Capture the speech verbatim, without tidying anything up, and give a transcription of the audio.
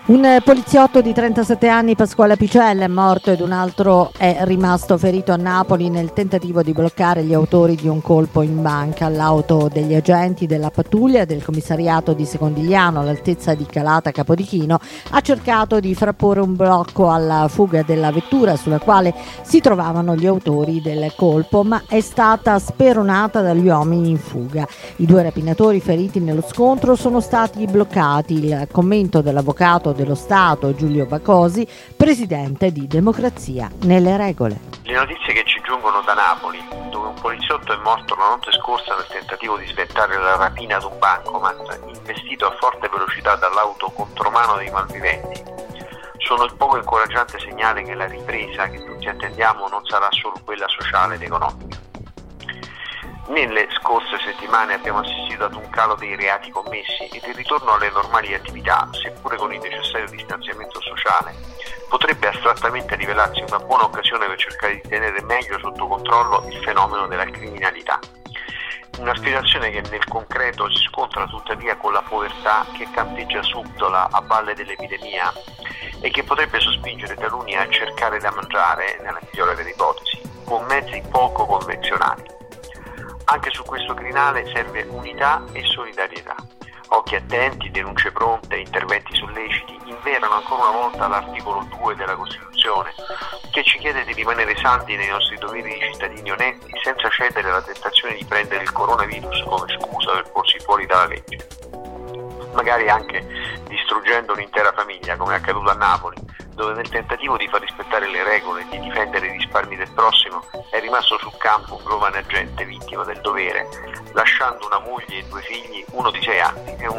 Un poliziotto di trentasette anni, Pasquale Apicella, è morto ed un altro è rimasto ferito a Napoli nel tentativo di bloccare gli autori di un colpo in banca. L'auto degli agenti della pattuglia del commissariato di Secondigliano, all'altezza di Calata Capodichino, ha cercato di frapporre un blocco alla fuga della vettura sulla quale si trovavano gli autori del colpo, ma è stata speronata dagli uomini in fuga. I due rapinatori feriti nello scontro sono stati bloccati. Il commento dell'avvocato dello Stato Giulio Bacosi, presidente di Democrazia nelle Regole. Le notizie che ci giungono da Napoli, dove un poliziotto è morto la notte scorsa nel tentativo di sventare la rapina ad un bancomat, investito a forte velocità dall'auto contromano dei malviventi, sono il poco incoraggiante segnale che la ripresa che tutti attendiamo non sarà solo quella sociale ed economica. Nelle scorse settimane abbiamo assistito ad un calo dei reati commessi ed il ritorno alle normali attività, seppure con il necessario distanziamento sociale, potrebbe astrattamente rivelarsi una buona occasione per cercare di tenere meglio sotto controllo il fenomeno della criminalità. Un'aspirazione che nel concreto si scontra tuttavia con la povertà che campeggia subdola a valle dell'epidemia e che potrebbe sospingere taluni a cercare da mangiare, nella migliore delle ipotesi, con mezzi poco convenzionali. Anche su questo crinale serve unità e solidarietà. Occhi attenti, denunce pronte, interventi solleciti inverano ancora una volta l'articolo due della Costituzione, che ci chiede di rimanere saldi nei nostri doveri di cittadini onesti senza cedere alla tentazione di prendere il coronavirus come scusa per porsi fuori dalla legge. Magari anche distruggendo un'intera famiglia, come è accaduto a Napoli, dove nel tentativo di far rispettare le regole e di difendere i risparmi del prossimo è rimasto sul campo un giovane agente vittima del dovere, lasciando una moglie e due figli, uno di sei anni e